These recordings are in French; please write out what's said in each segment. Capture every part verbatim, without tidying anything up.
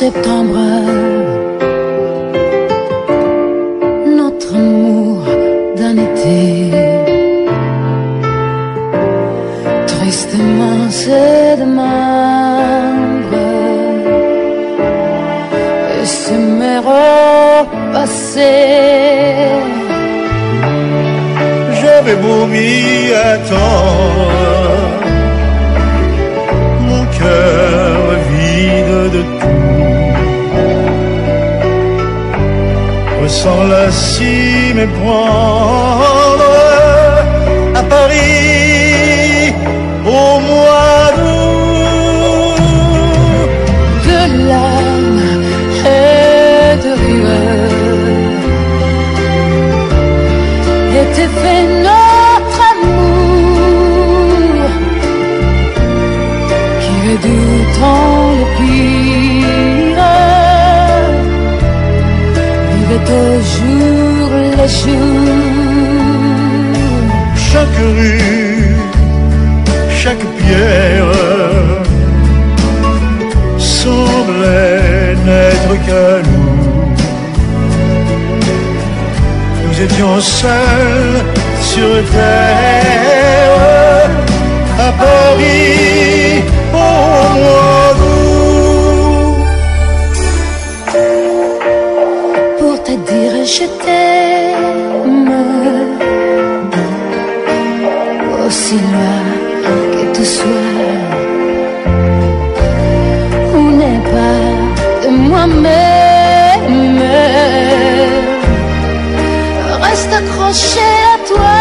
septembre, notre amour d'un été. Tristement c'est de membre et c'est mes repassés. J'avais beau m'y attendre, mon cœur vide de tout ressent la cime et prendre à Paris au mois d'août. De larmes et de rires était fait notre amour qui redoutant le pire vivait au jour le jour. Chaque rue, chaque pierre semblait n'être qu'à nous. Nous étions seuls sur terre à Paris au mois d'août. Pour te dire je t'aime, aussi loin que tu sois, on n'est pas de moi-même. Reste accroché à toi.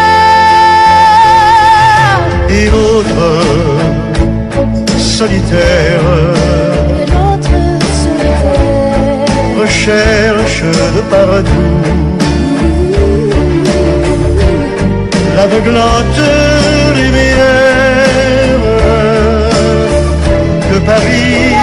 Et l'autre solitaire, Et l'autre solitaire recherche de partout l'aveuglante lumière de Paris.